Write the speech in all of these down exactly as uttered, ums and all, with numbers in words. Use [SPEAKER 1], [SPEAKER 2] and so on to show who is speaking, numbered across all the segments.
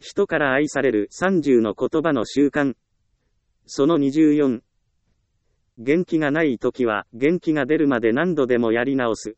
[SPEAKER 1] 人から愛されるさんじゅうの言葉の習慣。そのにじゅうよん。元気がないときは、元気が出るまで何度でもやり直す。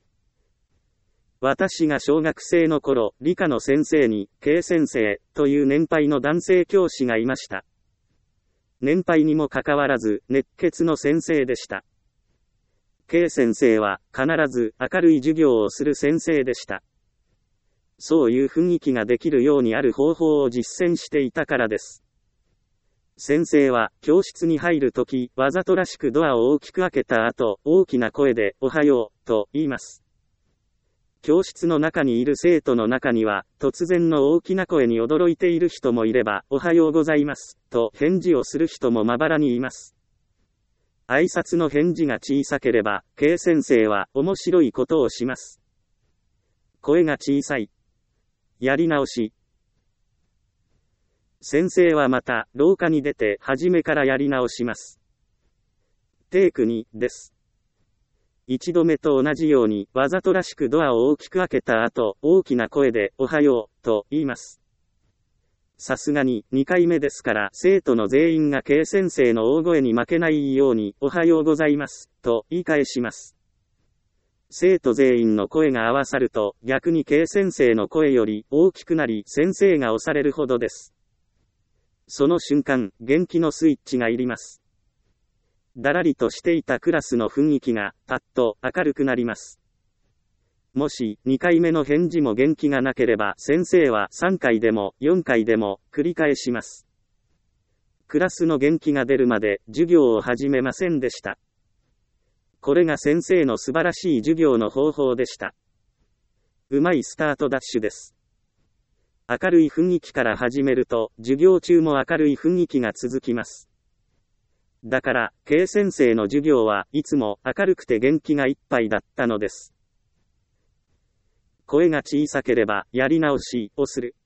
[SPEAKER 1] 私が小学生の頃、理科の先生に、K先生、という年配の男性教師がいました。年配にもかかわらず、熱血の先生でした。K先生は、必ず明るい授業をする先生でした。そういう雰囲気ができるようにある方法を実践していたからです。先生は、教室に入るとき、わざとらしくドアを大きく開けた後、大きな声で、おはよう、と言います。教室の中にいる生徒の中には、突然の大きな声に驚いている人もいれば、おはようございます、と返事をする人もまばらにいます。挨拶の返事が小さければ、K先生は面白いことをします。声が小さい。やり直し。先生はまた、廊下に出て、初めからやり直します。テイクに、です。一度目と同じように、わざとらしくドアを大きく開けた後、大きな声で、おはよう、と言います。さすがに、にかいめですから、生徒の全員が K 先生の大声に負けないように、おはようございます、と言い返します。生徒全員の声が合わさると、逆に K 先生の声より大きくなり、先生が押されるほどです。その瞬間、元気のスイッチが入ります。だらりとしていたクラスの雰囲気が、パッと明るくなります。もし、にかいめの返事も元気がなければ、先生はさんかいでも、よんかいでも、繰り返します。クラスの元気が出るまで、授業を始めませんでした。これが先生の素晴らしい授業の方法でした。うまいスタートダッシュです。明るい雰囲気から始めると、授業中も明るい雰囲気が続きます。だから、K 先生の授業はいつも明るくて元気がいっぱいだったのです。声が小さければ、やり直しをする。